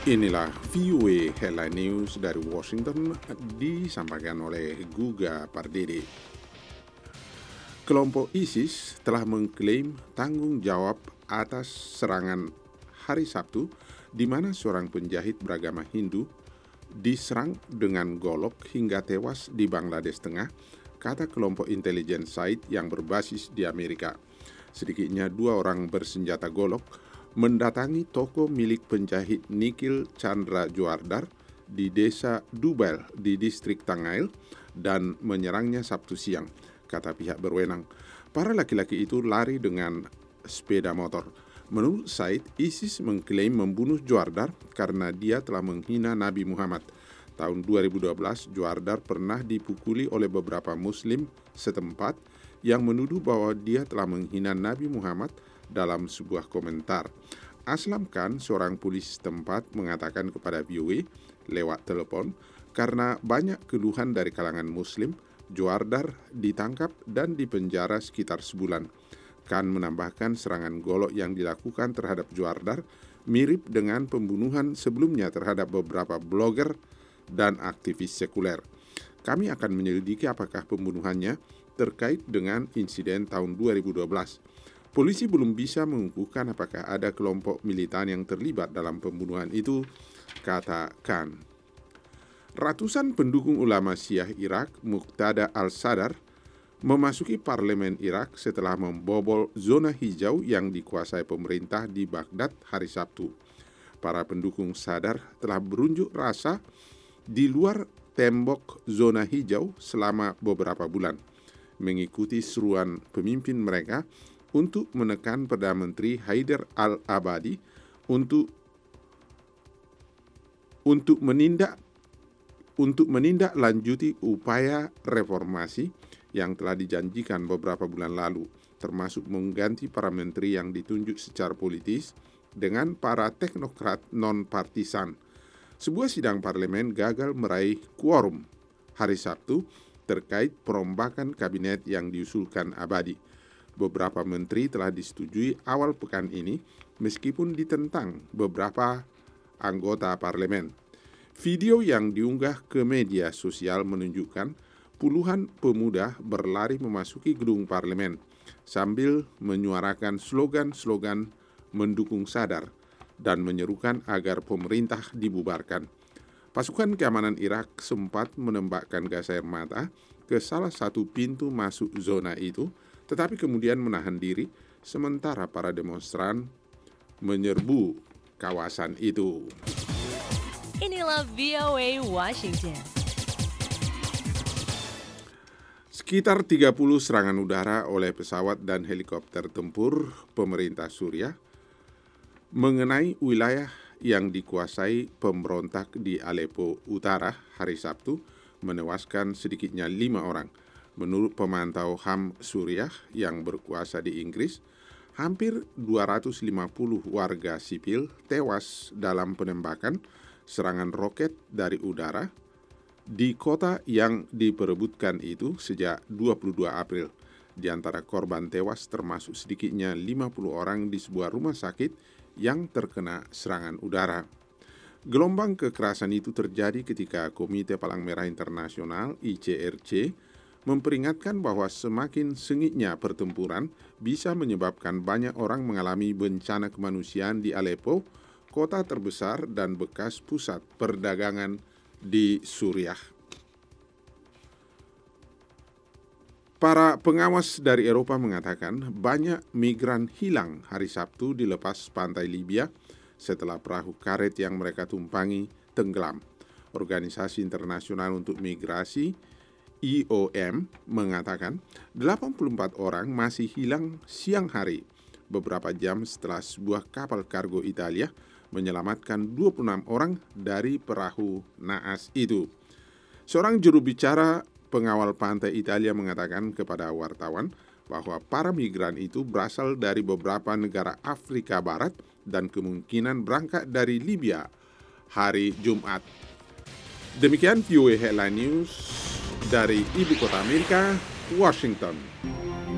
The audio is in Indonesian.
Inilah VOA Headline News dari Washington disampaikan oleh Guga Pardede. Kelompok ISIS telah mengklaim tanggung jawab atas serangan hari Sabtu di mana seorang penjahit beragama Hindu diserang dengan golok hingga tewas di Bangladesh Tengah, kata kelompok intelijen Said yang berbasis di Amerika. Sedikitnya 2 orang bersenjata golok mendatangi toko milik penjahit Nikhil Chandra Juardar di desa Dubail di distrik Tangail dan menyerangnya Sabtu siang, kata pihak berwenang. Para laki-laki itu lari dengan sepeda motor. Menurut Said, ISIS mengklaim membunuh Juardar karena dia telah menghina Nabi Muhammad. Tahun 2012, Juardar pernah dipukuli oleh beberapa Muslim setempat yang menuduh bahwa dia telah menghina Nabi Muhammad dalam sebuah komentar. Aslam Khan, seorang polisi setempat, mengatakan kepada VOA lewat telepon, karena banyak keluhan dari kalangan Muslim, Juardar ditangkap dan dipenjara sekitar sebulan. Khan menambahkan serangan golok yang dilakukan terhadap Juardar mirip dengan pembunuhan sebelumnya terhadap beberapa blogger dan aktivis sekuler. Kami akan menyelidiki apakah pembunuhannya terkait dengan insiden tahun 2012. Polisi belum bisa mengukuhkan apakah ada kelompok militan yang terlibat dalam pembunuhan itu, kata Khan. Ratusan pendukung ulama Syiah Irak, Muqtada al-Sadr, memasuki parlemen Irak setelah membobol zona hijau yang dikuasai pemerintah di Baghdad hari Sabtu. Para pendukung Sadr telah berunjuk rasa di luar tembok zona hijau selama beberapa bulan, mengikuti seruan pemimpin mereka untuk menekan Perdana Menteri Haider al-Abadi untuk menindaklanjuti upaya reformasi yang telah dijanjikan beberapa bulan lalu, termasuk mengganti para menteri yang ditunjuk secara politis dengan para teknokrat non-partisan. Sebuah sidang parlemen gagal meraih quorum hari Sabtu terkait perombakan kabinet yang diusulkan Abadi. Beberapa menteri telah disetujui awal pekan ini meskipun ditentang beberapa anggota parlemen. Video yang diunggah ke media sosial menunjukkan puluhan pemuda berlari memasuki gedung parlemen sambil menyuarakan slogan-slogan mendukung Sadr dan menyerukan agar pemerintah dibubarkan. Pasukan keamanan Irak sempat menembakkan gas air mata ke salah satu pintu masuk zona itu, tetapi kemudian menahan diri sementara para demonstran menyerbu kawasan itu. Inilah VOA Washington. Sekitar 30 serangan udara oleh pesawat dan helikopter tempur pemerintah Suriah mengenai wilayah yang dikuasai pemberontak di Aleppo Utara hari Sabtu menewaskan sedikitnya 5 orang. Menurut pemantau HAM Suriah yang berkuasa di Inggris, hampir 250 warga sipil tewas dalam penembakan serangan roket dari udara di kota yang diperebutkan itu sejak 22 April. Di antara korban tewas termasuk sedikitnya 50 orang di sebuah rumah sakit yang terkena serangan udara. Gelombang kekerasan itu terjadi ketika Komite Palang Merah Internasional ICRC memperingatkan bahwa semakin sengitnya pertempuran bisa menyebabkan banyak orang mengalami bencana kemanusiaan di Aleppo, kota terbesar dan bekas pusat perdagangan di Suriah. Para pengawas dari Eropa mengatakan banyak migran hilang hari Sabtu di lepas pantai Libya setelah perahu karet yang mereka tumpangi tenggelam. Organisasi Internasional untuk Migrasi IOM mengatakan 84 orang masih hilang siang hari, beberapa jam setelah sebuah kapal kargo Italia menyelamatkan 26 orang dari perahu naas itu. Seorang juru bicara pengawal pantai Italia mengatakan kepada wartawan bahwa para migran itu berasal dari beberapa negara Afrika Barat dan kemungkinan berangkat dari Libya hari Jumat. Demikian VOA Headline News dari Ibu Kota Amerika, Washington.